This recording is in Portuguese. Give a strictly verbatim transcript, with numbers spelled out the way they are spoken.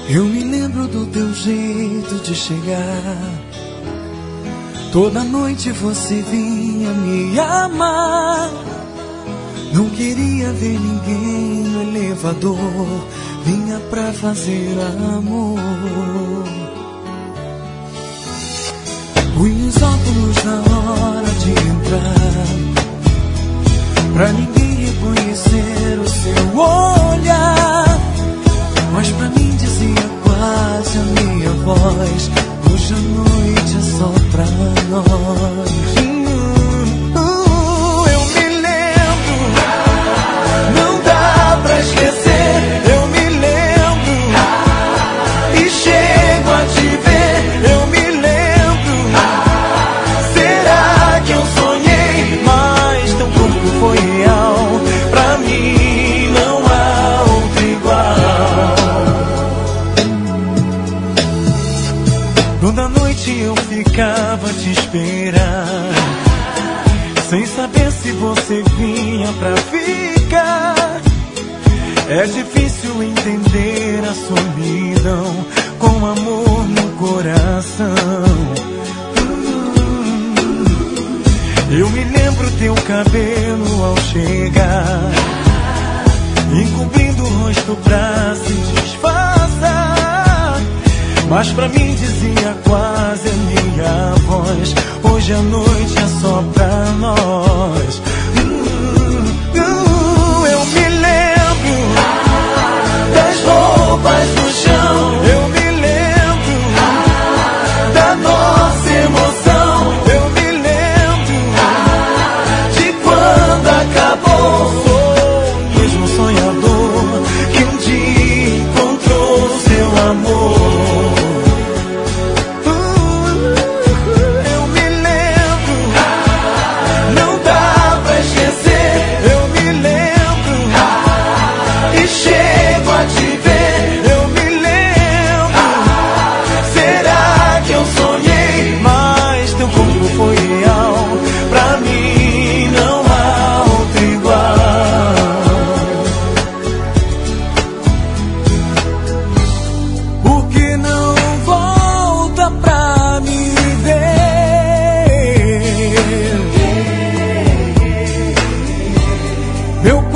Eu me lembro do teu jeito de chegar. Toda noite você vinha me amar. Não queria ver ninguém no elevador, vinha pra fazer amor. Punha os óculos na hora de entrar, pra ninguém reconhecer o seu olhar. Mas pra mim dizia quase a minha voz: hoje a noite é só pra nós. Hum, uh, eu me lembro, não dá pra esquecer. Eu me lembro e chego a te ver. Eu me lembro, será que eu sonhei? Mas teu corpo foi real, pra mim não há outro igual. Toda noite eu ficava a te esperar, sem saber se você vinha pra ficar. É difícil entender a solidão com amor no coração. Eu me lembro teu cabelo ao chegar, encobrindo o rosto pra se disfarçar. Mas pra mim dizia quase a minha voz: hoje a noite é só pra nós. uh, uh, Eu me lembro das roupas no chão. Eu me lembro da nossa emoção. Eu me lembro de quando acabou. Sou mesmo sonhador que um dia encontrou seu amor. Meu